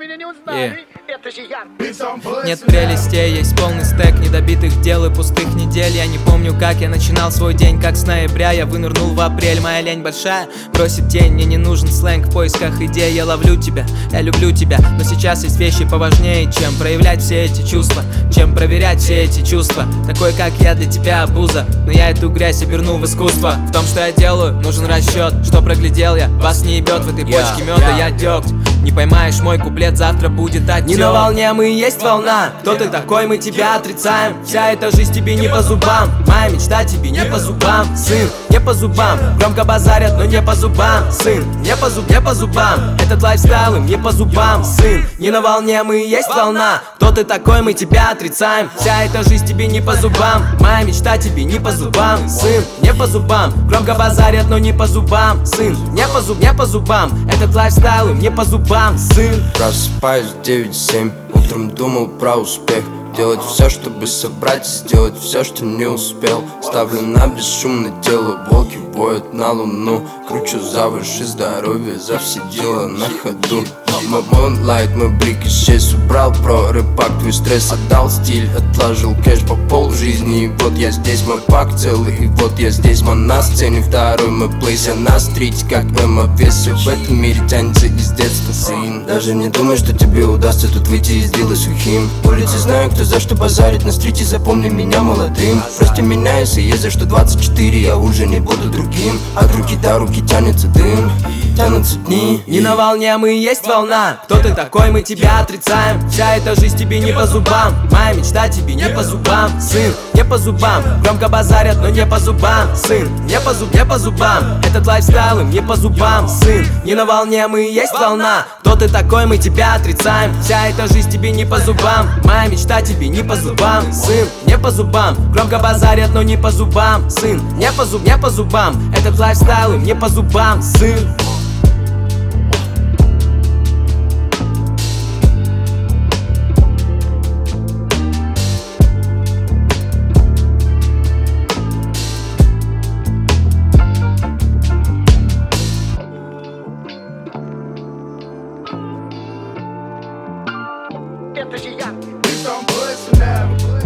меня не узнали. Это же я. Нет прелестей, есть полный стек недобитых дел и пустых недель. Я не помню, как я начинал свой день, как с ноября я вынырнул в апрель. Моя лень большая, бросит тень, мне не нужен сленг в поисках идей. Я ловлю тебя, я люблю тебя, но сейчас есть вещи поважнее, чем проявлять все эти чувства, чем проверять все эти чувства. Такой, как я, для тебя обуза, но я эту грязь обернул в искусство. В том, что я делаю, нужен расчет, что проглядел я. Вас не ебет в этой бочке меда, я дегть. Не поймаешь мой куплет, завтра будет отек. Не на волне, мы и есть волна. Кто ты такой, мы тебя отрицаем. Вся эта жизнь тебе не по зубам. Моя мечта тебе не по зубам. Сын, не по зубам. Громко базарят, но не по зубам. Сын, не по зубам. Этот лайфстайл им не по зубам. Сын, не на волне, мы и есть волна. Кто ты такой, мы тебя отрицаем. Вся эта жизнь тебе не по зубам. Моя мечта тебе не по зубам. Сын, не по зубам. Громко базарят, но не по зубам. Сын, не по зубам. Этот лайфстайл им не по зубам. Сын. Просыпаюсь в 9-7, утром думал про успех. Делать все, чтобы собрать, сделать все, что не успел. Ставлю на бесшумное дело, волки воют на луну. Кручу за выше здоровье, за все дела на ходу. Мой moonlight, мой брик исчез, убрал про рэпак. Твой стресс отдал стиль, отложил кэш по пол жизни. И вот я здесь, мой пак целый, и вот я здесь, мой на сцене. Второй мой плейс, я на стрите, как Эм обвесил. В этом мире тянется из детства сын. Даже не думай, что тебе удастся тут выйти из дела сухим. Улицы знаю, кто за что базарит на стрите, запомни меня молодым. Прости меня, если есть за что 24, я уже не буду другим. От руки до руки тянется дым, тянутся дни. Не на волне, мы и есть волна. Кто ты такой, мы тебя отрицаем. Вся эта жизнь тебе не по зубам. Моя мечта тебе не по зубам. Сын, не по зубам. Громко базарят, но не по зубам. Сын, не по зубам. Этот лайфстайл им не по зубам. Сын, не на волне, мы и есть волна. Кто ты такой, мы тебя отрицаем. Вся эта жизнь тебе не по зубам. Моя мечта тебе не по зубам. Сын, не по зубам. Громко базарят, но не по зубам. Сын, не по зубам. Этот лайфстайл им не по зубам. Сын. Это же я. Bitch, I'm bustin' now.